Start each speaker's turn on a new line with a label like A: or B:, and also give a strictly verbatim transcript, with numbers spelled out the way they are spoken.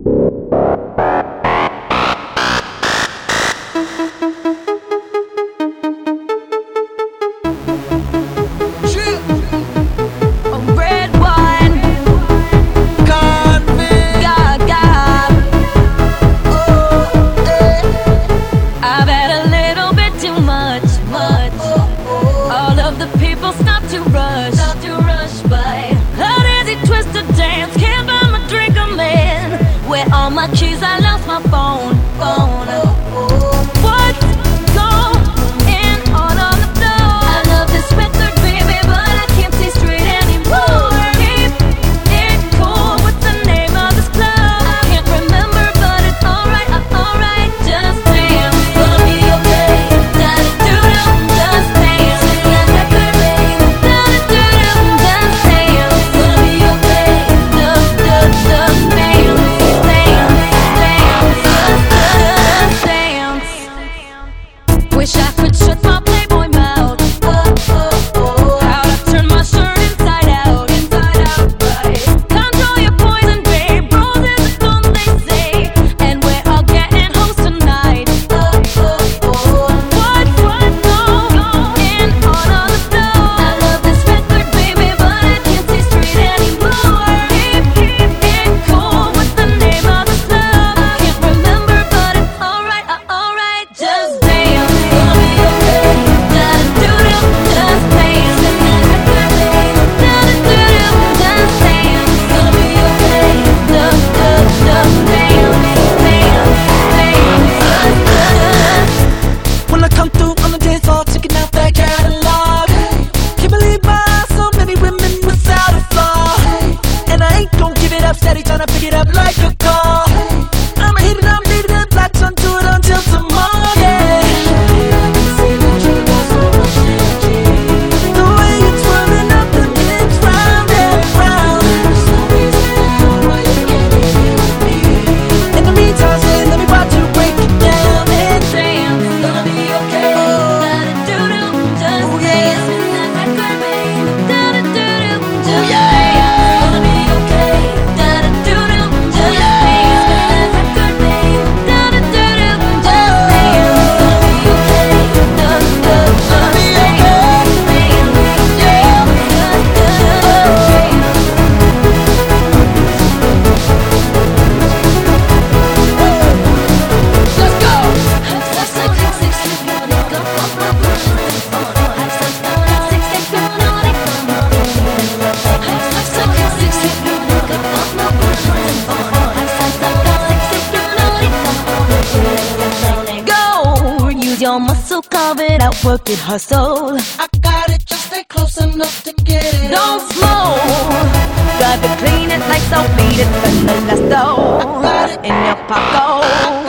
A: All my keys, I lost my phone, phone. What's going on on the floor? I love this record, baby, but I can't see straight anymore. Keep it cool, what's the name of this club? I can't remember, but it's alright, uh, alright. Just dance, gonna be okay. Da-da-doo-doo, just dance. Sing that record, baby. Da-da-doo-doo, just dance. Gonna be okay. Da-da-da-da, dance. Wish I could shut my Playboy mouth. How'd I turn my shirt inside out? Inside out, right? Control your poison, babe. Roses is what they say, and we're all getting hoes tonight. What's going on on the floor? I love this record, baby, but I can't see straight anymore. Keep, keep it cool. What's the name of this club? I can't remember, but it's alright, uh, alright. Just dance.
B: When I come through on the dance floor, checking out that catalog. Can't believe my eyes, so many women without a flaw. And I ain't gon' give it up, steady tryna pick it up like a car. I'ma hit it up, leave it up, latch onto it until tomorrow, yeah. The way you're twirling up the hips round and round. In the meantime, say, let me watch you break it down and
A: Dance, gonna be okay. Da-da-doo-doo, just dance. Sing that record, babe. Da-da-doo-doo, just dance. Gonna be okay. Da-da-doo-doo, just dance. Sing that record, babe. Da-da-doo-doo, just dance. Gonna be okay. Da-da-da, just dance. Let's go. Go, use your muscle, carve it out, work it, hustle.
B: I got it, just stay close enough to get it.
A: Don't smoke, drive it, clean it, like so, beat it, turn the last door in your pocket.